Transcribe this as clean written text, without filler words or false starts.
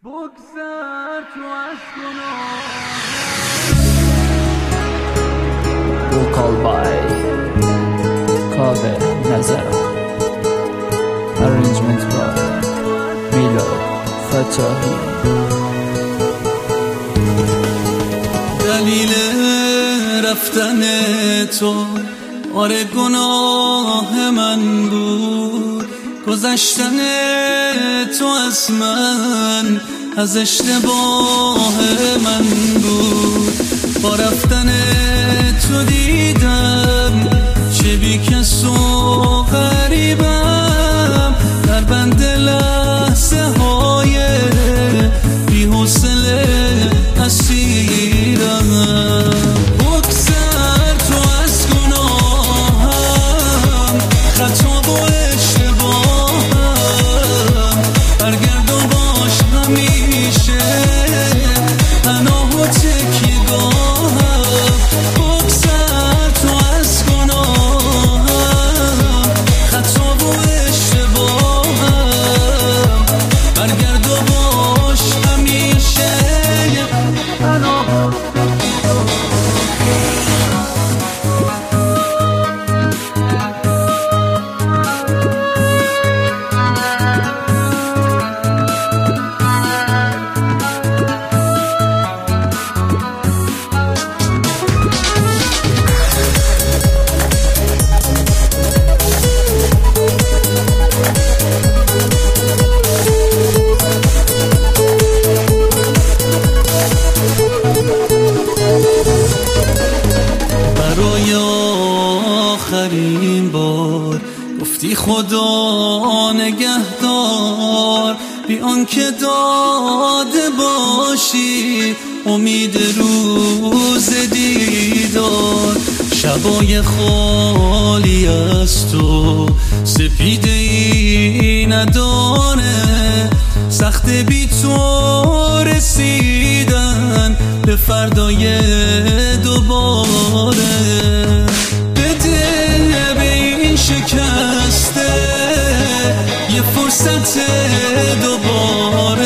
بگذر تو از گناه. Vocal by Kaveh Nazara. Arrangement by Milad Fatahi. دلیل رفتن تو آره گناه من بود، گذشتن تو از من از اشتباه من بود. با رفتن تو دیدم چه بی کس و غریبم، در بند لحظه های بی حوصله اسیرم. بگذر تو از گناهم، خطا و اشتباهم، برگرد و باش همیشه پناه و تکیه‌گاهم. بگذر تو از گناهم، خطا و اشتباهم، برگرد و باش همیشه پناه. برای آخرین بار گفتی خدا نگهدار، بی آنکه داده باشی امید روز دیدار. شبای خالی از تو سپیده ای نداره، سخت بی تو رسیدن به فردای دوباره. بده به این شکسته یه فرصت دوباره،